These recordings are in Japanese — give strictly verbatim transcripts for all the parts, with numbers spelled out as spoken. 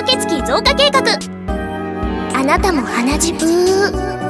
血鬼増加計画。あなたも鼻血ブー。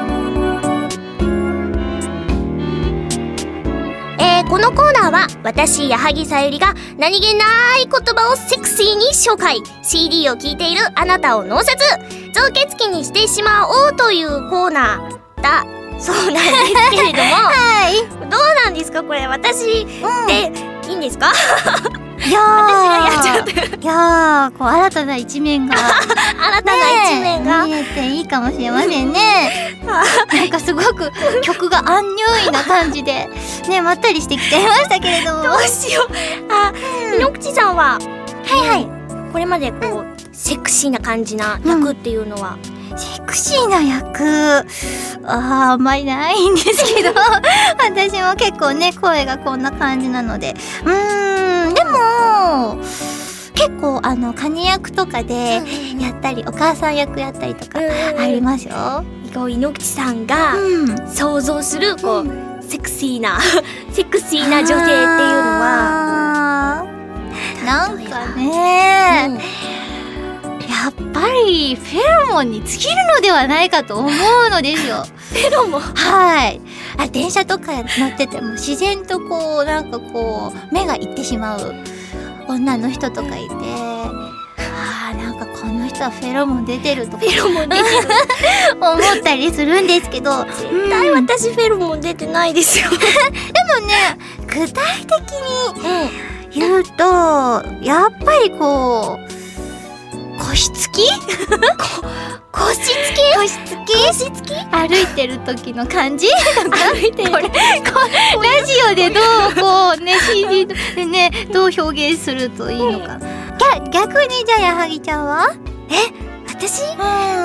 えー、このコーナーは私矢作さゆりが何気ない言葉をセクシーに紹介。 シーディー を聴いているあなたを脳殺増血鬼にしてしまおうというコーナーだそうなんですけれどもはい、どうなんですかこれ、私でいいんですか？ いやー、 私がやっちゃっていやー、こう新たな一面が新たな一面が、 ね、見えていいかもしれませんね。なんかすごく曲がアンニュイな感じでね、まったりしてきちゃいましたけれども、 どうしよう。あ、 うん、 井ノ口さんははいはい、 これまでこう、うん、セクシーな感じな役っていうのは、 うん、セクシーな役、あー、あんまりないんですけど私も結構ね、声がこんな感じなので、うーん、でも結構あのカニ役とかでやったり、お母さん役やったりとかありますよ。 こう井ノ口さんが想像するこう、うん、セクシーなセクシーな女性っていうのはなんかね、うん、やっぱりフェロモンに尽きるのではないかと思うのですよ。 フェロモン、 はい。あ、電車とか乗ってても自然とこうなんかこう目がいってしまう女の人とかいて、あー、なんかこの人はフェロモン出てるとかフェロモン出てる思ったりするんですけど、 絶対私フェロモン出てないですよでもね、具体的に言うと、やっぱりこう腰つき腰つき腰つき腰つき歩いてる時の感じ歩いてるこれこラジオでどうこうね シーディー でねどう表現するといいのか、うん、逆にじゃあ矢作ちゃんはえ私、うん、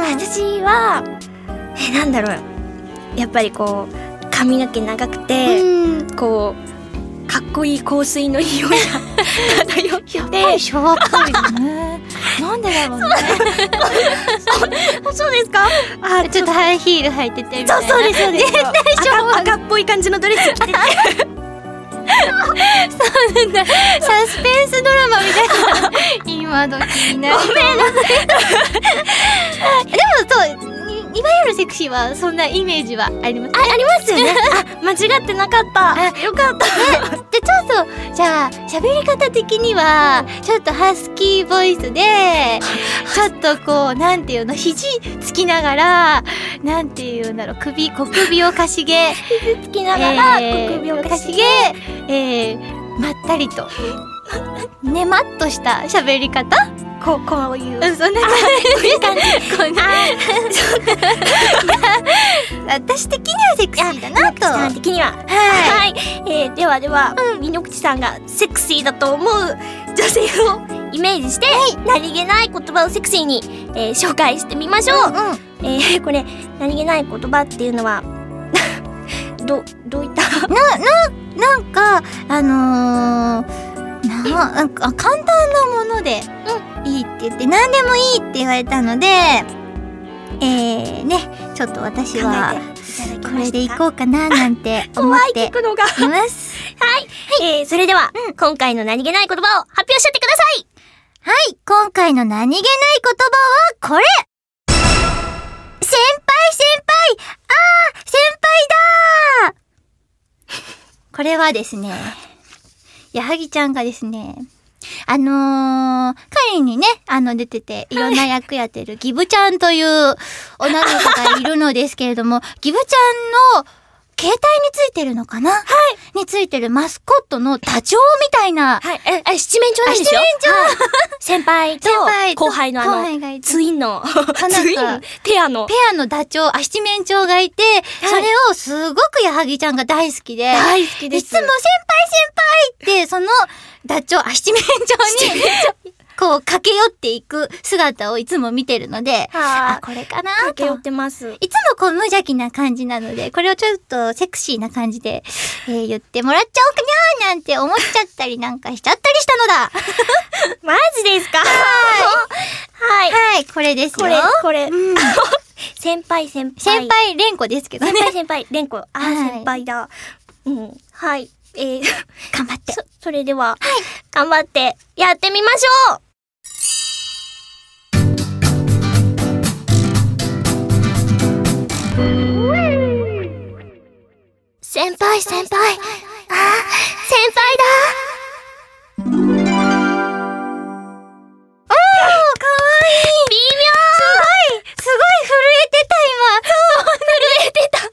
私はえなんだろう、やっぱりこう髪の毛長くて、うん、こうかっこいい香水の匂いが漂ってやっぱり昭和っぽいねなんでだろうねそうそうですか？ あ、ちょっとハイヒール履いててみたいな。 そうそうですそうです。 絶対昭和赤っぽい感じのドレス着ててそうなんだ、サスペンスドラマみたいな今時になる。ごめんでもそういわゆるセクシーはそんなイメージはありますね。 あ、ありますよねあ、間違ってなかった。よかった、 ね、でちょっとじゃあ喋り方的にはちょっとハスキーボイスでちょっとこうなんていうの、肘つきながらなんていうんだろう、首小首をかしげ肘つきながら、えー、 小首をかしげ、えー、まったりとねまっとした喋り方、 こう、こういう、 うん、そんな感じこんな私的にはセクシーだなと。 さん的にははい、はい、えー、ではでは、うん、井ノ口さんがセクシーだと思う女性をイメージして、はい、何気ない言葉をセクシーに、えー、紹介してみましょう、うんうん、えー、これ何気ない言葉っていうのはど, どういったな、 な、なんかあのー、な, なんか簡単なものでいいって言って、何でもいいって言われたので、えーね、ちょっと私はこれでいこうかななんて思っています。 はい、はい、えー、それでは、うん、今回の何気ない言葉を発表しちゃってください。 はい、今回の何気ない言葉はこれ。先輩先輩、あー先輩だーこれはですね、矢作ちゃんがですね、あのー、彼にね、あの出てていろんな役やってるギブちゃんという女の子がいるのですけれどもギブちゃんの携帯についてるのかな、はい、についてるマスコットのダチョウみたいな、 はい、え、え、七面鳥なんですよ。 七面鳥、はい、 先輩と後輩のあのツインのツインペアのペアのダチョウ、あ、七面鳥がいて、はい、それをすごく矢作ちゃんが大好きで大好きです。 いつも先輩先輩ってそのダチョウ、あ、七面鳥にこう駆け寄っていく姿をいつも見てるので、あ、これかなと駆け寄ってます。 いつもこう無邪気な感じなので、これをちょっとセクシーな感じで、えー、言ってもらっちゃおうかにゃーなんて思っちゃったりなんかしちゃったりしたのだマジですか？はいはい、はい、これですよ。 これこれ、うん、先輩先輩先輩連呼ですけどね。 先輩先輩連呼、あ、はい、先輩だ。うん、はい、えー、 頑張って。 そ、それでは、はい、頑張ってやってみましょう。 先輩先輩、あー、先輩だ。 おー、かわいい。 微妙。 すごい、すごい震えてた今。 そう、震えてた。だって、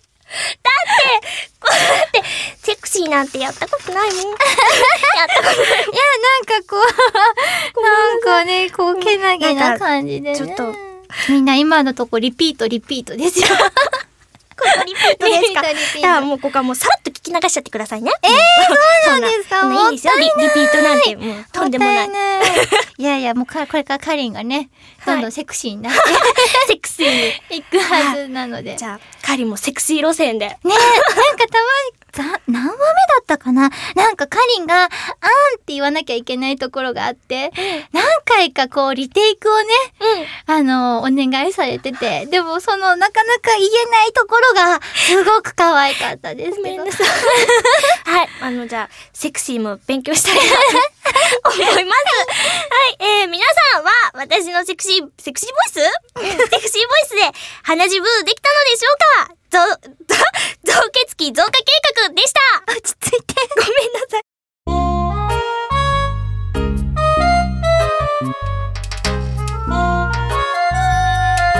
こうだってセクシーなんてやったことないもん。やったことない。 いや、なんかこう、なんかね、こう、けなげな感じでね。 ちょっと、 みんな今のとこリピートリピートですよ。 ここリピートですか。 リピートリピートいや、もうここはもうさらっと聞き流しちゃってくださいね。 えー、そうなんですか。 そんないいですよ。リリピートなんてもうとんでもない。 もったいない。いやいや、もうかこれからカリンがね、どんどんセクシーになって、 セクシーにいくはずなので。 じゃあカリンもセクシー路線で。 ねえ、なんかたまに、ざ何話目だったかな、なんかカリンが、あーんって言わなきゃいけないところがあって、何回かこうリテイクをね、あの、お願いされてて、でもそのなかなか言えないところが、すごく可愛かったですけど。 ごめんなさい。はい、あの、じゃあ、セクシーも勉強したいなと思います。はい、えー、皆さんは、私のセクシー、セクシーボイス、うん、セクシーボイスで、鼻血ブーできたのでしょうか。ぞ、ぞ、増血期増加計画でした。 落ち着いて。 ごめんなさい。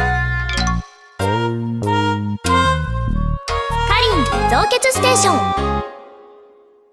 カリン増血ステーション。